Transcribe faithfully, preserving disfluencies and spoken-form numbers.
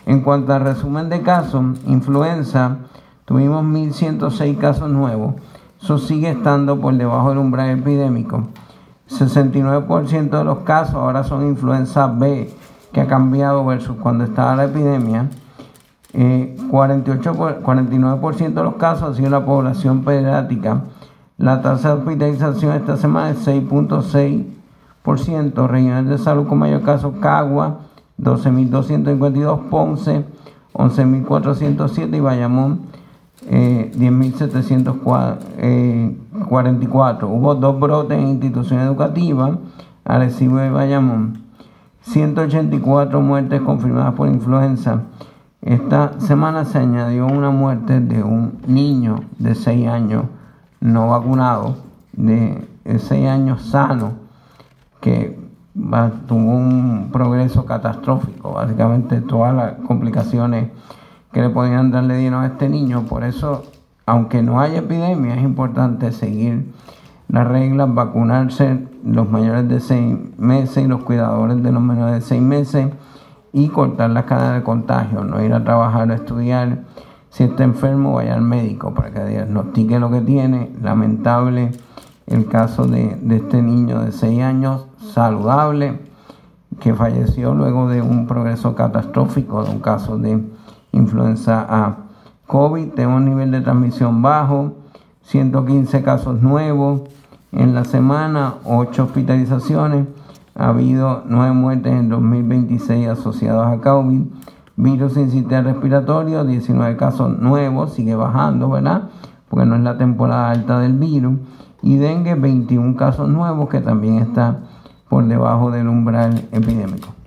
En cuanto al resumen de casos, influenza, tuvimos mil ciento seis casos nuevos. Eso sigue estando por debajo del umbral epidémico. sesenta y nueve por ciento de los casos ahora son influenza B, que ha cambiado versus cuando estaba la epidemia. Eh, cuarenta y ocho por, cuarenta y nueve por ciento de los casos ha sido la población pediátrica. La tasa de hospitalización esta semana es seis punto seis por ciento. Regional de salud con mayor caso, Cagua, doce mil doscientos cincuenta y dos, Ponce, once mil cuatrocientos siete y Bayamón, eh, diez mil setecientos cuarenta y cuatro. Hubo dos brotes en instituciones educativas, Arecibo y Bayamón. ciento ochenta y cuatro muertes confirmadas por influenza. Esta semana se añadió una muerte de un niño de seis años no vacunado, de seis años sano, que va, tuvo un progreso catastrófico. Básicamente todas las complicaciones que le podían dar le dieron a este niño. Por eso, aunque no haya epidemia, es importante seguir las reglas, vacunarse los mayores de seis meses y los cuidadores de los menores de seis meses y cortar las cadenas de contagio, no ir a trabajar o estudiar. Si está enfermo, vaya al médico para que diagnostique lo que tiene. Lamentable el caso de, de este niño de seis años, saludable, que falleció luego de un progreso catastrófico de un caso de influenza A. COVID, tenemos un nivel de transmisión bajo, ciento quince casos nuevos en la semana, ocho hospitalizaciones. Ha habido nueve muertes en dos mil veintiséis asociadas a COVID. Virus sincitial respiratorio, diecinueve casos nuevos, sigue bajando, ¿verdad? Porque no es la temporada alta del virus. Y dengue, veintiún casos nuevos, que también está por debajo del umbral epidémico.